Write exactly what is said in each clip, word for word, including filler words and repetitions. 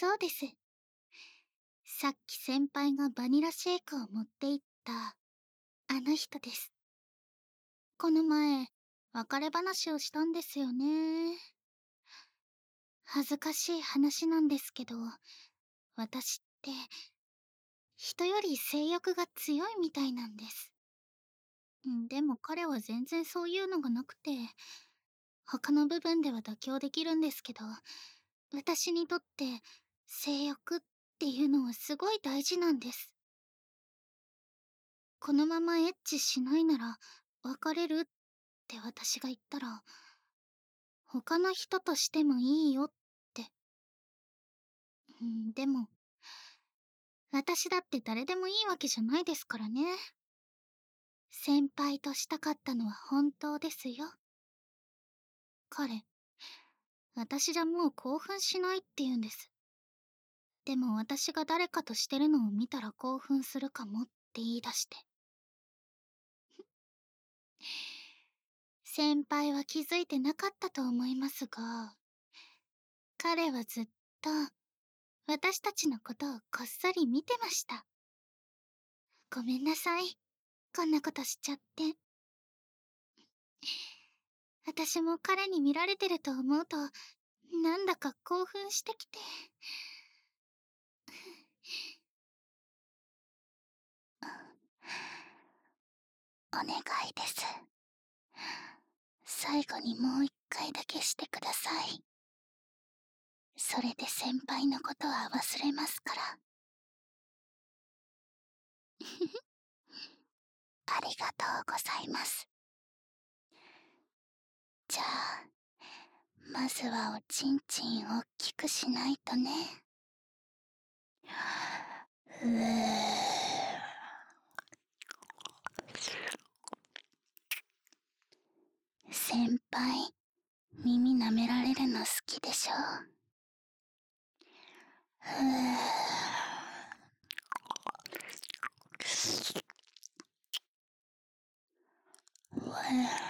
そうです。さっき先輩がバニラシェイクを持って行った、あの人です。この前、別れ話をしたんですよね。恥ずかしい話なんですけど、私って、人より性欲が強いみたいなんです。んでも彼は全然そういうのがなくて、他の部分では妥協できるんですけど、私にとって性欲っていうのはすごい大事なんです。このままエッチしないなら別れるって私が言ったら、他の人としてもいいよって。うん、でも、私だって誰でもいいわけじゃないですからね。先輩としたかったのは本当ですよ。彼、私じゃもう興奮しないって言うんです。でも私が誰かとしてるのを見たら興奮するかもって言い出して。先輩は気づいてなかったと思いますが、彼はずっと私たちのことをこっそり見てました。ごめんなさい。こんなことしちゃって。私も彼に見られてると思うと、なんだか興奮してきて。お願いです。最後にもう一回だけしてください。それで先輩のことは忘れますから。ありがとうございます。じゃあ、まずはおちんちん大きくしないとね。うぅ。先輩、耳舐められるの好きでしょ。ふぅ。うぅ。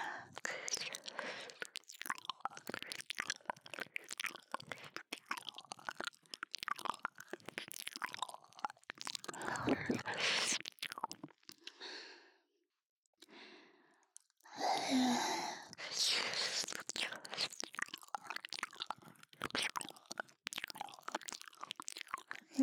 うん。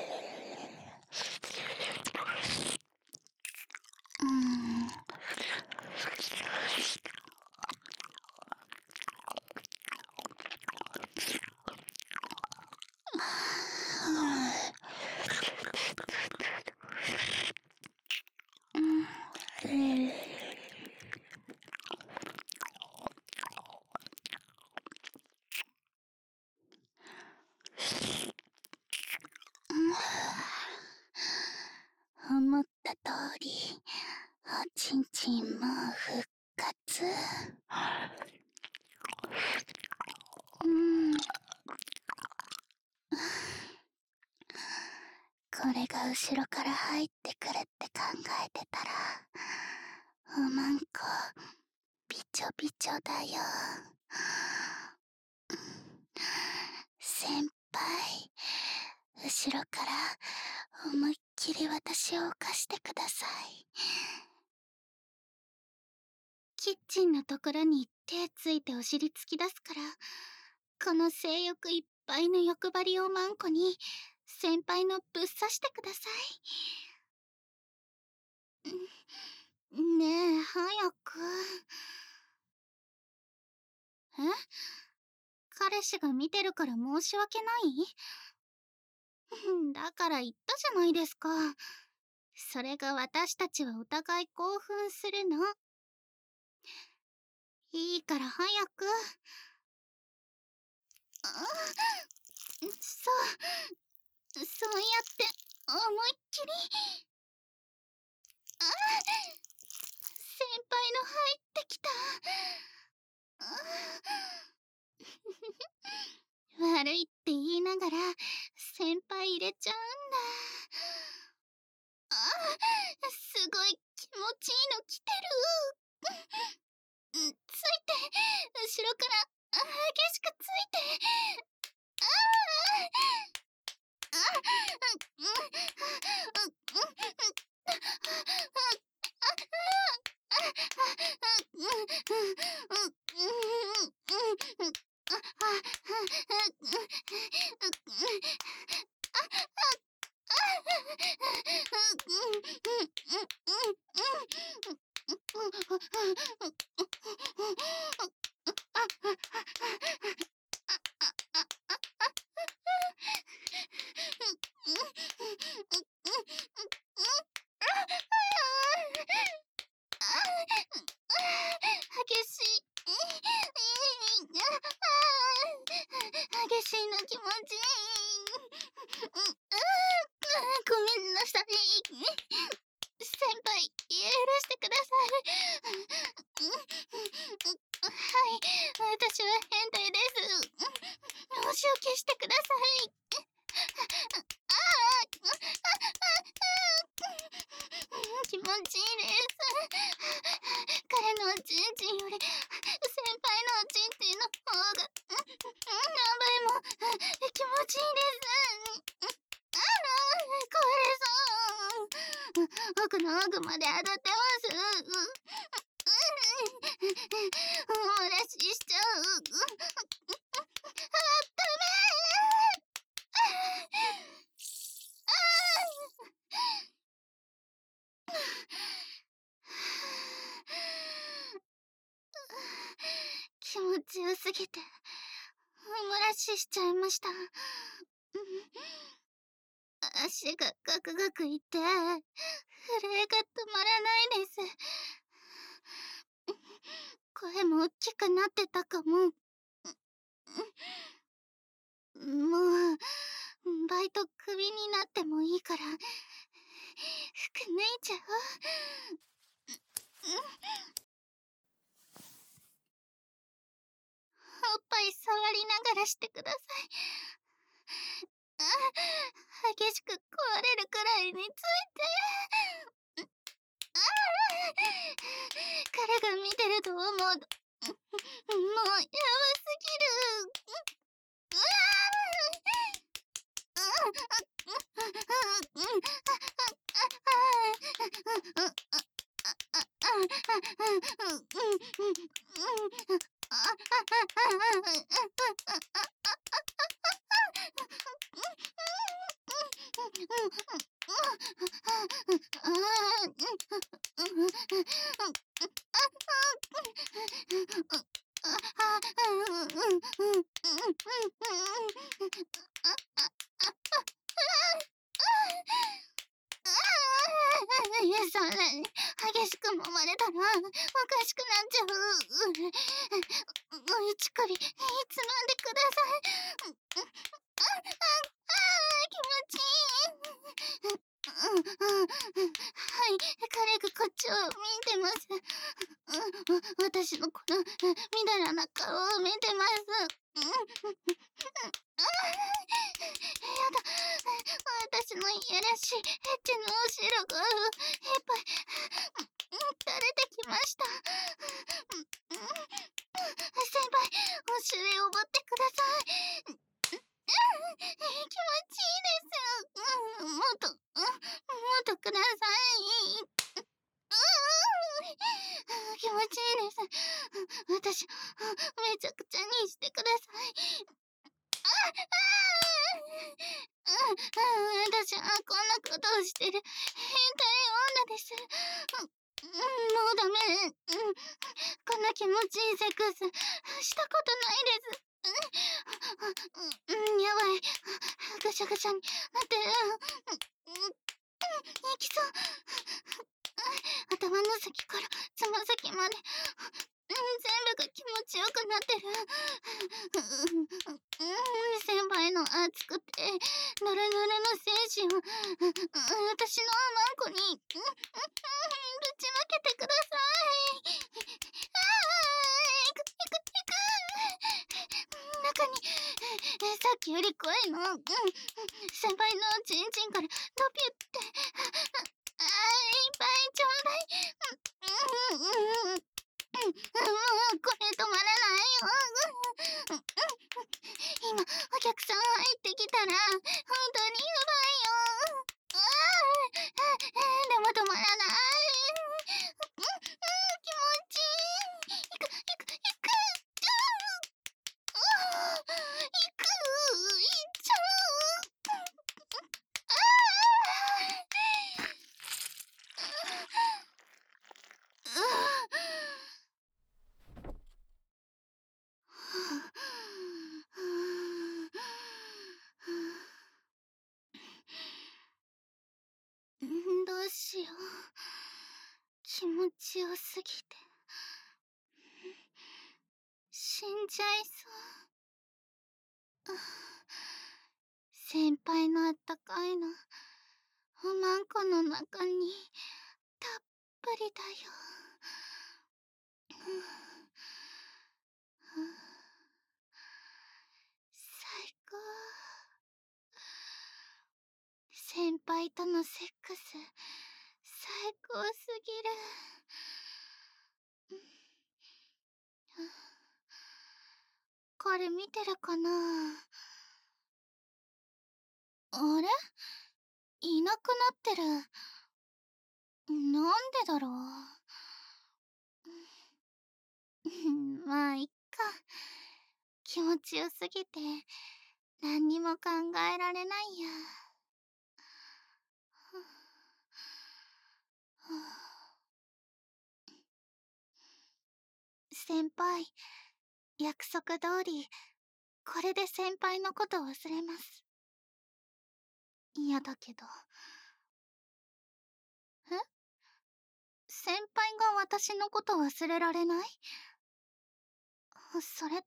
思った通り、おちんちんも復活。うん。これが後ろから入ってくるって考えてたら、おまんこ、びちょびちょだよ。先輩、後ろから思いっきり私を犯してください。キッチンのところに手ついてお尻突き出すから、この性欲いっぱいの欲張りをまんこに、先輩のぶっ刺してください。んねえ、早く。え？彼氏が見てるから申し訳ない？だから言ったじゃないですか。それが私たちはお互い興奮するの。いいから早く。あ、そう、そうやって思いっきり。あ、先輩の入ってきた。悪いって言いながら先輩入れちゃうんだ。あ、すごい気持ちいいの来てる。ついて、後ろから激しくついて。ああ激しい。激しいの気持ちいい。ごめんなさい。先輩、許してください。はい、私は変態です。申し訳してください。ああ、気持ちいいです。彼のおちんちんより先輩のおちんちんの方が何倍も気持ちいいです。ああ、壊れそう。奥の奥まで当たってます。お漏らししちゃう。あ、ダメ。気持ちよすぎてお漏らししちゃいました。足がガクガクいって震えが止まらないです。声も大きくなってたかも。もうバイトクビになってもいいから服脱いじゃおう。おっぱい触りながらしてください。あ、激しく壊れるくらいについて。あ、彼が見てると思うともうやばすぎる。うわそんなに激しく揉まれたらおかしくなっちゃう。お乳首つまんでください。ああ、気持ちいい。はい、彼がこっちを見てます。私のこのみだらな顔を見てます。やだ、私のいやらしいエッチの後ろがいっぱい垂れてきました。先輩、お尻を持ってください。気持ちいいです。もっと、もっとください。気持ちいいです。私、めちゃくちゃにしてください。ああ私はこんなことをしてる変態女です。もうダメ。こんな気持ちいいセックスしたことないです。やばい。ぐしゃぐしゃになってる。いきそう。頭の先からつま先まで全部が気持ちよくなってる。先輩の熱くてぬるぬるの精子を私のマンコにぶちまけてください。ああ、いくいくいく。中にさっきより声の先輩のチンチンから伸びってあーいっぱいちょうだい。もうこれ止まらないよ。今お客さん入ってきたら本当にやばいよ。ああ、でも止まらない。気持ちいい。いくいくいく。 気持ちよすぎて死んじゃいそう。先輩のあったかいのおまんこの中にたっぷりだよ。最高。先輩とのセックス最高すぎる。これ見てるかな。あれ、いなくなってる。なんでだろう。まあいっか。気持ちよすぎて何にも考えられないや。先輩、約束通りこれで先輩のこと忘れます。嫌だけど。え、先輩が私のこと忘れられない？それって。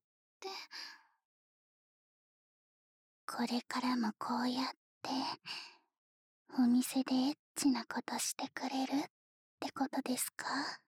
これからもこうやってお店でエッチなことしてくれるってことですか？